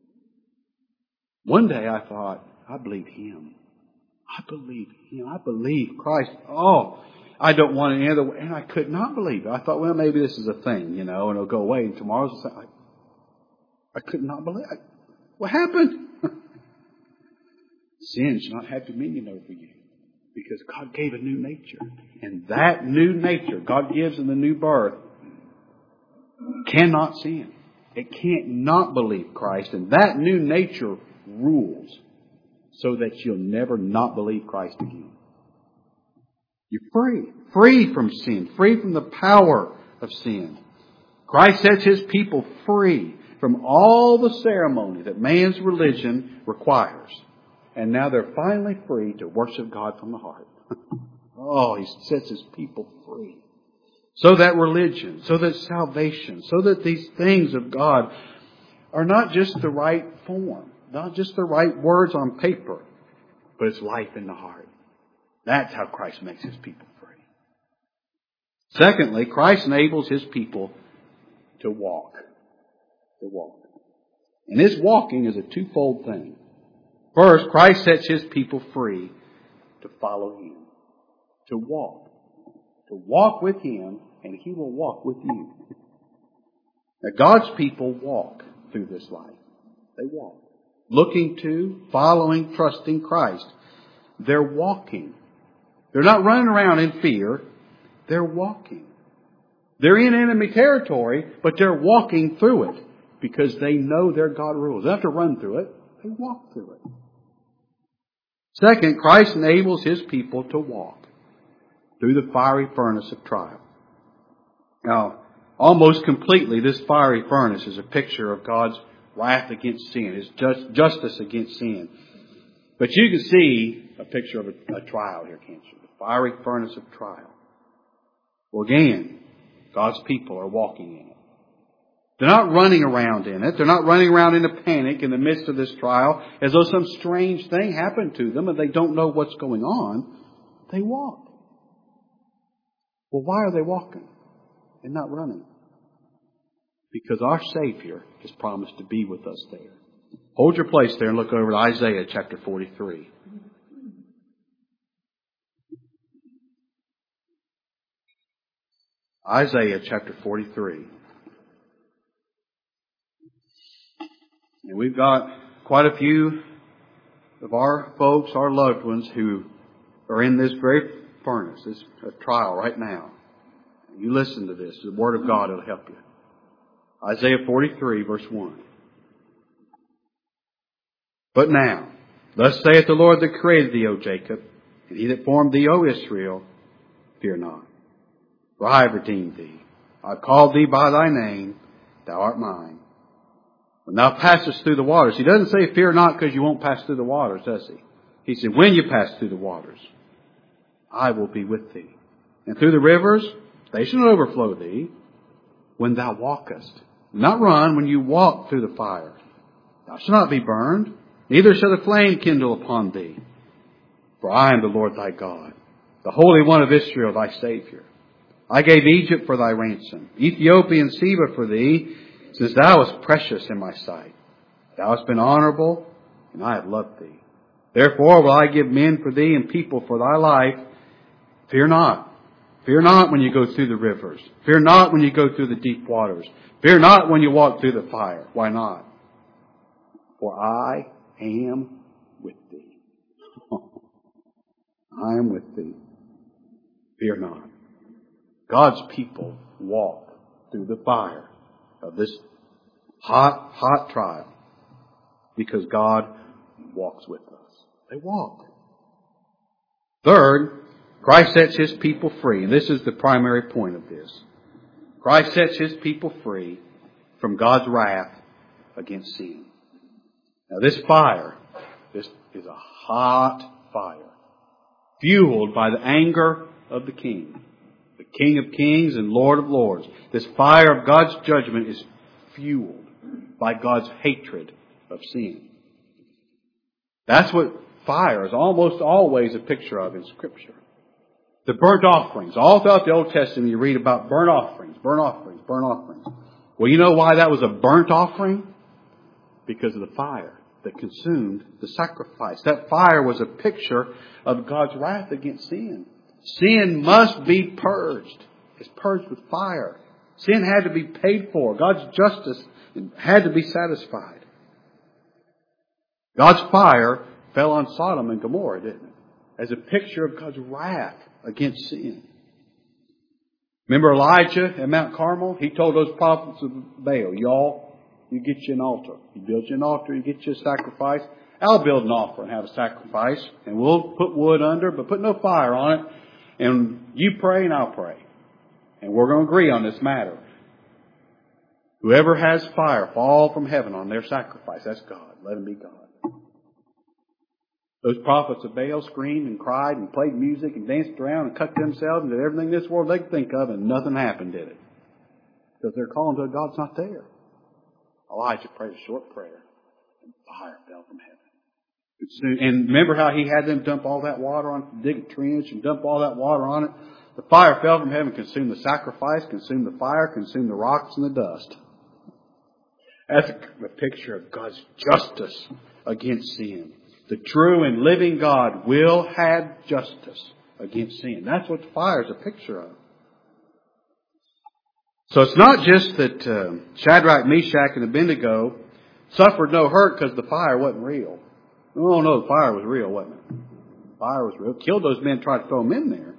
A: One day I thought, I believe Him. I believe Him. I believe Christ. Oh, I don't want any other way. And I could not believe it. I thought, well, maybe this is a thing, you know, and it'll go away. And tomorrow's the same. I, I could not believe it. What happened? Sin shall not have dominion over you. Because God gave a new nature. And that new nature God gives in the new birth cannot sin. It can't not believe Christ. And that new nature rules so that you'll never not believe Christ again. You're free. Free from sin. Free from the power of sin. Christ sets His people free from all the ceremony that man's religion requires. And now they're finally free to worship God from the heart. Oh, He sets His people free. So that religion, so that salvation, so that these things of God are not just the right form, not just the right words on paper, but it's life in the heart. That's how Christ makes His people free. Secondly, Christ enables His people to walk. To walk. And this walking is a twofold thing. First, Christ sets His people free to follow Him. To walk. To walk with Him, and He will walk with you. Now, God's people walk through this life. They walk. Looking to, following, trusting Christ. They're walking. They're not running around in fear. They're walking. They're in enemy territory, but they're walking through it because they know their God rules. They don't have to run through it. They walk through it. Second, Christ enables His people to walk through the fiery furnace of trial. Now, almost completely, this fiery furnace is a picture of God's wrath against sin, His just, justice against sin. But you can see a picture of a, a trial here, can't you? The fiery furnace of trial. Well, again, God's people are walking in it. They're not running around in it. They're not running around in a panic in the midst of this trial as though some strange thing happened to them and they don't know what's going on. They walk. Well, why are they walking and not running? Because our Savior has promised to be with us there. Hold your place there and look over to Isaiah chapter forty-three. Isaiah chapter forty-three. And we've got quite a few of our folks, our loved ones, who are in this very furnace, this trial right now. You listen to this. The Word of God will help you. Isaiah forty-three, verse one. But now, thus saith the Lord that created thee, O Jacob, and He that formed thee, O Israel, fear not. For I have redeemed thee. I have called thee by thy name. Thou art mine. When thou passest through the waters. He doesn't say fear not because you won't pass through the waters, does He? He said, when you pass through the waters, I will be with thee. And through the rivers, they shall not overflow thee. When thou walkest, not run, when you walk through the fire, thou shalt not be burned, neither shall the flame kindle upon thee. For I am the Lord thy God, the Holy One of Israel, thy Savior. I gave Egypt for thy ransom, Ethiopia and Seba for thee, since thou wast precious in my sight. Thou hast been honorable, and I have loved thee. Therefore will I give men for thee and people for thy life. Fear not. Fear not when you go through the rivers. Fear not when you go through the deep waters. Fear not when you walk through the fire. Why not? For I am with thee. I am with thee. Fear not. God's people walk through the fire of this hot, hot trial because God walks with us. They walk. Third, Christ sets His people free. And this is the primary point of this. Christ sets His people free from God's wrath against sin. Now this fire, this is a hot fire, fueled by the anger of the King, the King of Kings and Lord of Lords. This fire of God's judgment is fueled by God's hatred of sin. That's what fire is almost always a picture of in Scripture. The burnt offerings. All throughout the Old Testament you read about burnt offerings, burnt offerings, burnt offerings. Well, you know why that was a burnt offering? Because of the fire that consumed the sacrifice. That fire was a picture of God's wrath against sin. Sin must be purged. It's purged with fire. Sin had to be paid for. God's justice had to be satisfied. God's fire fell on Sodom and Gomorrah, didn't it? As a picture of God's wrath against sin. Remember Elijah at Mount Carmel? He told those prophets of Baal, y'all, you get you an altar. You build you an altar, you get you a sacrifice. I'll build an altar and have a sacrifice. And we'll put wood under, but put no fire on it. And you pray and I'll pray. And we're going to agree on this matter. Whoever has fire fall from heaven on their sacrifice, that's God. Let him be God. Those prophets of Baal screamed and cried and played music and danced around and cut themselves and did everything in this world they could think of, and nothing happened, did it? Because they're calling to a God that's not there. Elijah prayed a short prayer, and fire fell from heaven. And remember how he had them dump all that water on, dig a trench and dump all that water on it? The fire fell from heaven, consumed the sacrifice, consumed the fire, consumed the rocks and the dust. That's a, a picture of God's justice against sin. The true and living God will have justice against sin. That's what the fire is a picture of. So it's not just that uh, Shadrach, Meshach, and Abednego suffered no hurt because the fire wasn't real. Oh no, the fire was real, wasn't it? The fire was real. Killed those men, tried to throw them in there.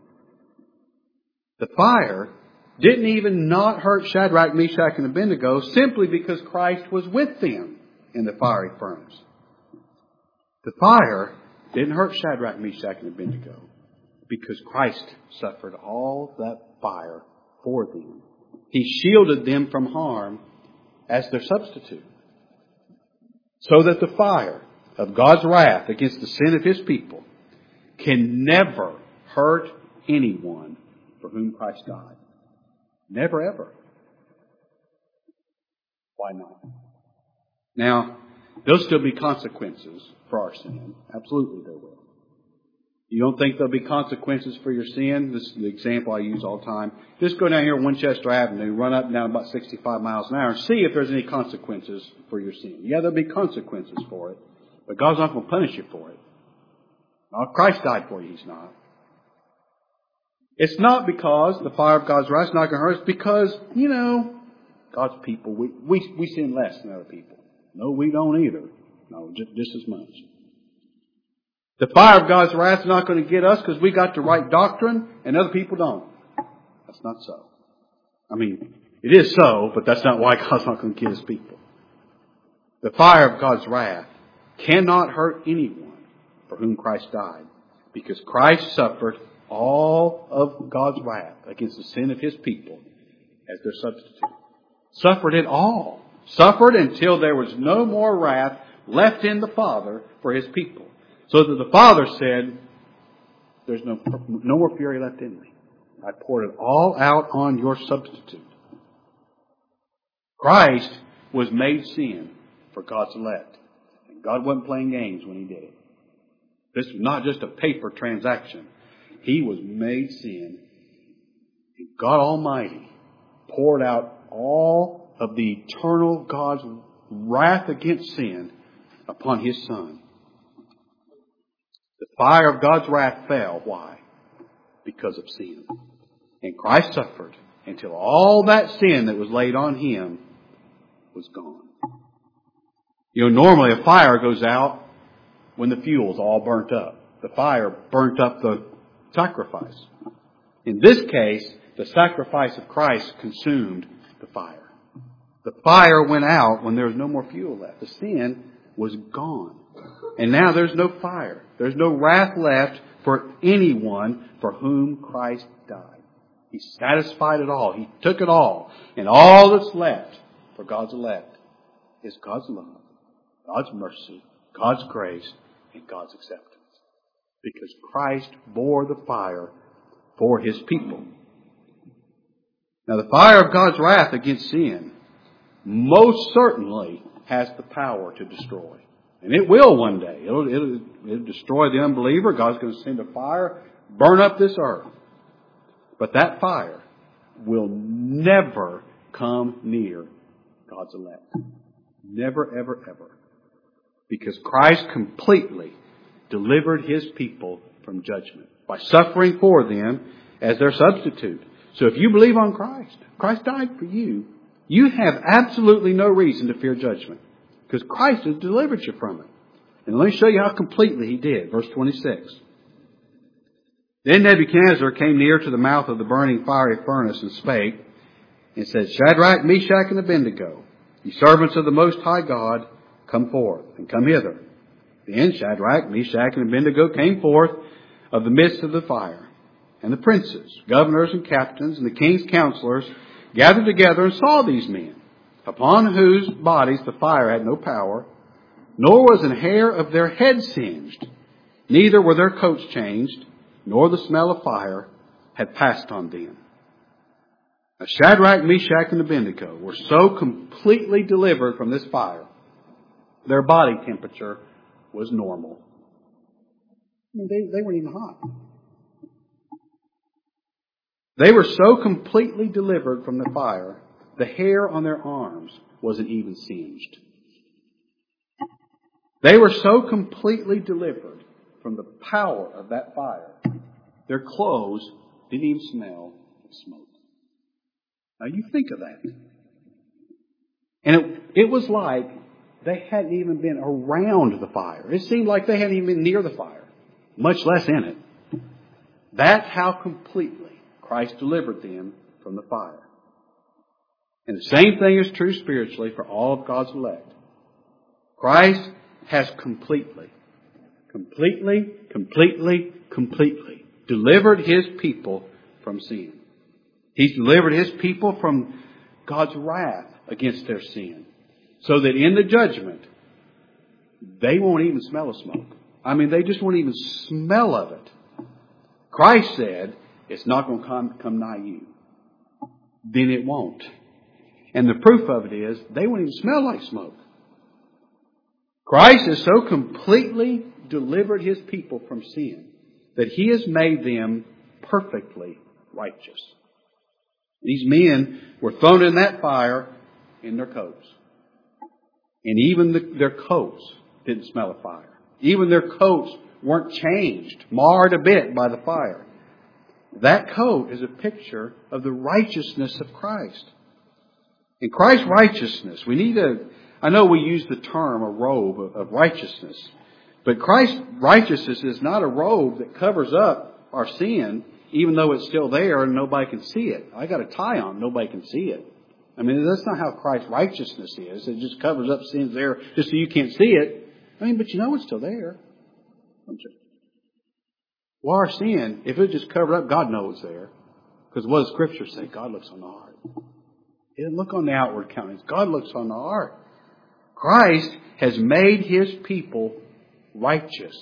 A: The fire didn't even not hurt Shadrach, Meshach, and Abednego simply because Christ was with them in the fiery furnace. The fire didn't hurt Shadrach, Meshach, and Abednego because Christ suffered all that fire for them. He shielded them from harm as their substitute. So that the fire of God's wrath against the sin of His people can never hurt anyone for whom Christ died. Never ever. Why not? Now, there'll still be consequences for our sin. Absolutely there will. You don't think there'll be consequences for your sin? This is the example I use all the time. Just go down here on Winchester Avenue, run up and down about sixty-five miles an hour and see if there's any consequences for your sin. Yeah, there'll be consequences for it, but God's not going to punish you for it. Now, Christ died for you, He's not. It's not because the fire of God's wrath is not going to hurt us. It's because, you know, God's people, we, we, we sin less than other people. No, we don't either. No, just, just as much. The fire of God's wrath is not going to get us because we got the right doctrine and other people don't. That's not so. I mean, it is so, but that's not why God's not going to get His people. The fire of God's wrath cannot hurt anyone for whom Christ died because Christ suffered all of God's wrath against the sin of His people as their substitute. Suffered it all. Suffered until there was no more wrath left in the Father for His people. So that the Father said, there's no, no more fury left in me. I poured it all out on your substitute. Christ was made sin for God's elect. And God wasn't playing games when He did it. This was not just a paper transaction. He was made sin. And God Almighty poured out all of the eternal God's wrath against sin upon His Son. The fire of God's wrath fell. Why? Because of sin. And Christ suffered until all that sin that was laid on Him was gone. You know, normally a fire goes out when the fuel's all burnt up. The fire burnt up the sacrifice. In this case, the sacrifice of Christ consumed the fire. The fire went out when there was no more fuel left. The sin was gone. And now there's no fire. There's no wrath left for anyone for whom Christ died. He satisfied it all. He took it all. And all that's left for God's elect is God's love, God's mercy, God's grace, and God's acceptance. Because Christ bore the fire for His people. Now the fire of God's wrath against sin most certainly has the power to destroy. And it will one day. It'll, it'll, it'll destroy the unbeliever. God's going to send a fire, burn up this earth. But that fire will never come near God's elect. Never, ever, ever. Because Christ completely delivered His people from judgment by suffering for them as their substitute. So if you believe on Christ, Christ died for you, you have absolutely no reason to fear judgment. Because Christ has delivered you from it. And let me show you how completely He did. Verse twenty-six. Then Nebuchadnezzar came near to the mouth of the burning fiery furnace and spake, and said, Shadrach, Meshach, and Abednego, ye servants of the Most High God, come forth, and come hither. Then Shadrach, Meshach, and Abednego came forth of the midst of the fire. And the princes, governors, and captains, and the king's counselors gathered together and saw these men, upon whose bodies the fire had no power, nor was an hair of their head singed. Neither were their coats changed, nor the smell of fire had passed on them. Now, Shadrach, Meshach, and Abednego were so completely delivered from this fire, their body temperature was normal. I mean, they, they weren't even hot. They were so completely delivered from the fire, the hair on their arms wasn't even singed. They were so completely delivered from the power of that fire, their clothes didn't even smell of smoke. Now you think of that. And it, it was like they hadn't even been around the fire. It seemed like they hadn't even been near the fire, much less in it. That's how completely Christ delivered them from the fire. And the same thing is true spiritually for all of God's elect. Christ has completely, completely, completely, completely delivered His people from sin. He's delivered His people from God's wrath against their sin. So that in the judgment, they won't even smell of smoke. I mean, they just won't even smell of it. Christ said, it's not going to come, come nigh you. Then it won't. And the proof of it is, they won't even smell like smoke. Christ has so completely delivered His people from sin that He has made them perfectly righteous. These men were thrown in that fire in their coats. And even the, their coats didn't smell of fire. Even their coats weren't changed, marred a bit by the fire. That coat is a picture of the righteousness of Christ. In Christ's righteousness, we need to, I know we use the term a robe of, of righteousness, but Christ's righteousness is not a robe that covers up our sin, even though it's still there and nobody can see it. I got a tie on, nobody can see it. I mean, that's not how Christ's righteousness is. It just covers up sins there just so you can't see it. I mean, but you know it's still there. Don't you? Well, our sin, if it just covered up, God knows it's there. Because what does Scripture say? God looks on the heart. He doesn't look on the outward countenance. God looks on the heart. Christ has made His people righteous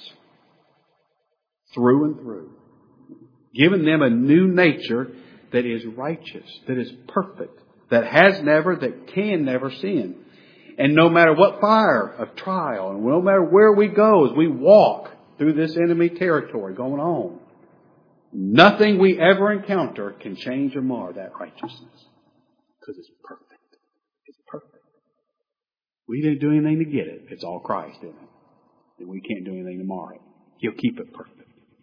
A: through and through. Given them a new nature that is righteous, that is perfect, that has never, that can never sin. And no matter what fire of trial, and no matter where we go as we walk through this enemy territory going on, nothing we ever encounter can change or mar that righteousness. Because it's perfect. It's perfect. We didn't do anything to get it. It's all Christ, isn't it? And we can't do anything to mar it. He'll keep it perfect.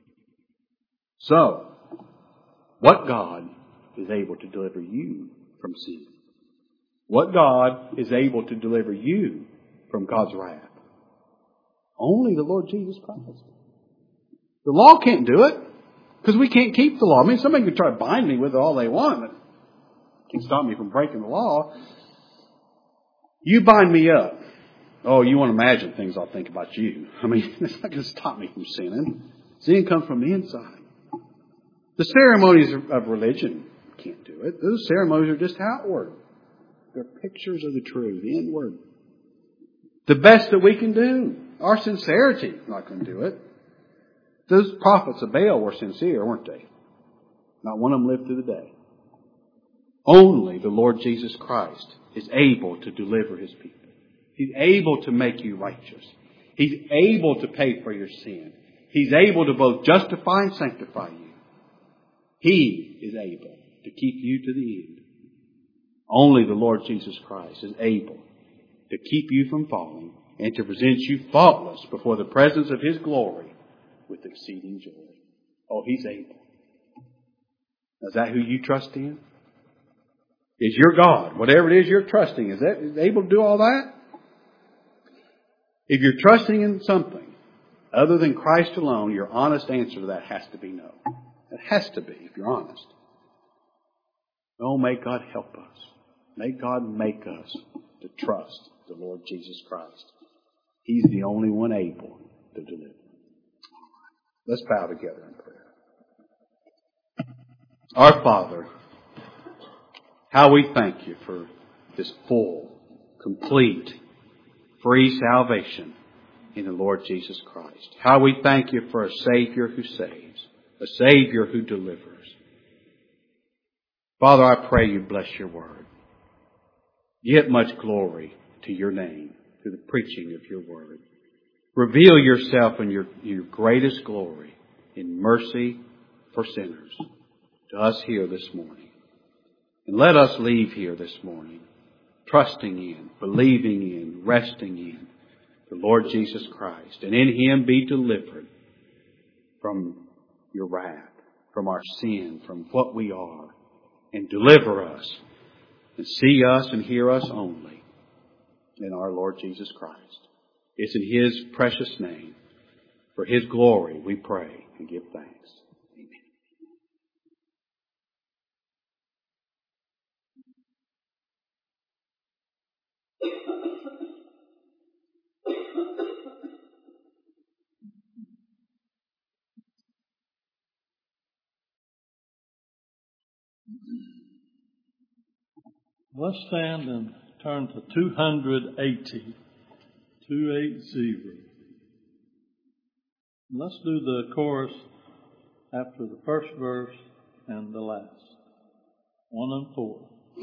A: So, what God is able to deliver you from sin? What God is able to deliver you from God's wrath? Only the Lord Jesus Christ. The law can't do it because we can't keep the law. I mean, somebody can try to bind me with it all they want, but can't stop me from breaking the law. You bind me up. Oh, you want to imagine things I'll think about you. I mean, it's not going to stop me from sinning. Sin comes from the inside. The ceremonies of religion can't do it. Those ceremonies are just outward. They're pictures of the true, the inward. The best that we can do. Our sincerity is not going to do it. Those prophets of Baal were sincere, weren't they? Not one of them lived through the day. Only the Lord Jesus Christ is able to deliver His people. He's able to make you righteous. He's able to pay for your sin. He's able to both justify and sanctify you. He is able to keep you to the end. Only the Lord Jesus Christ is able to keep you from falling and to present you faultless before the presence of His glory with exceeding joy. Oh, He's able. Is that who you trust in? Is your God, whatever it is you're trusting, is that is able to do all that? If you're trusting in something other than Christ alone, your honest answer to that has to be no. It has to be, if you're honest. Oh, may God help us. May God make us to trust the Lord Jesus Christ. He's the only one able to deliver. Let's bow together in prayer. Our Father, how we thank You for this full, complete, free salvation in the Lord Jesus Christ. How we thank you for a Savior who saves, a Savior who delivers. Father, I pray you bless your word. Give much glory to your name through the preaching of your word. Reveal yourself in your, your greatest glory in mercy for sinners to us here this morning. And let us leave here this morning trusting in, believing in, resting in the Lord Jesus Christ, and in Him be delivered from your wrath, from our sin, from what we are, and deliver us and see us and hear us only in our Lord Jesus Christ. It's in His precious name, for His glory, we pray and give thanks.
B: Let's stand and turn to two hundred eighty. two eighty. Let's do the chorus after the first verse and the last. One and four.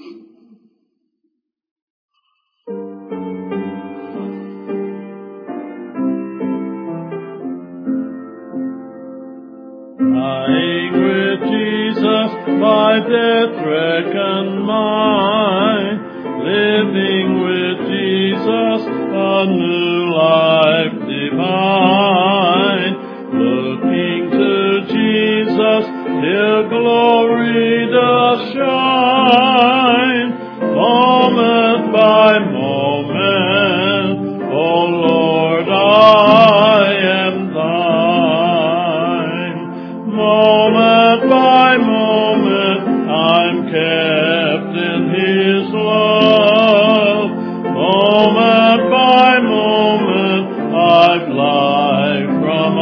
B: Dying with Jesus, by death reckoned mine, living with Jesus, a new life divine, looking to Jesus, till glory does shine, moment by moment, O Lord, I am thine. Moment by moment, I'm kept in His love. Moment by moment, I've life from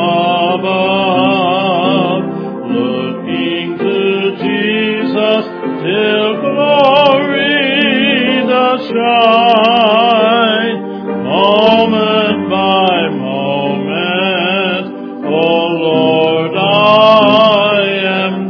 B: above. Looking to Jesus, till glory does shine. Moment by moment, O Lord, I am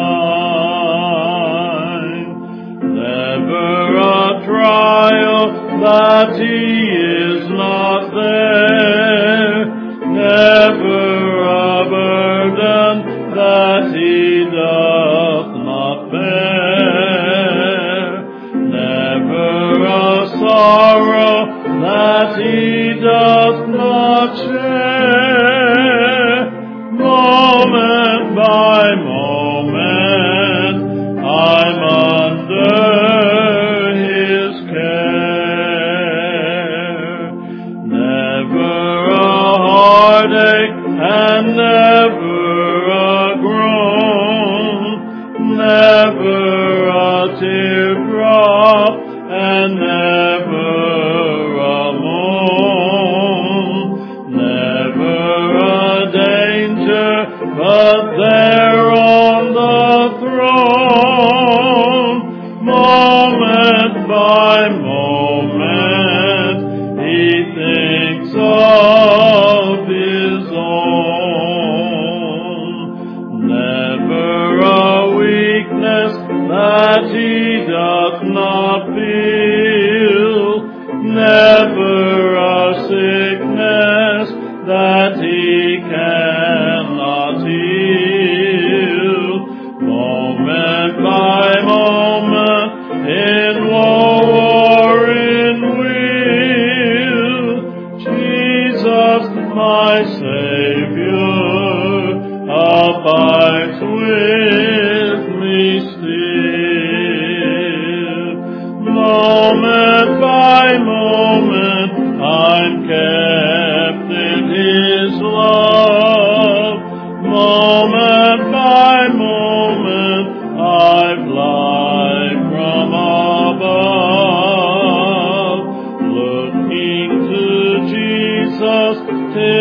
B: thine. Never a trial that He is not there, never a burden that He doth not bear, never a sorrow that He doth not share. Moment by moment, I'm under His care. Never a heartache and never a groan, never a teardrop and never a moan, never a danger, but there on the throne, moment by moment, He thinks of His own. Never a weakness that He doth not feel, never a sickness that He cannot heal. Moment by moment, in woe or in weal, Jesus, my Savior, abides with me still. Moment by moment, I'm kept in His love. Moment by moment, I've life from above. Looking to Jesus till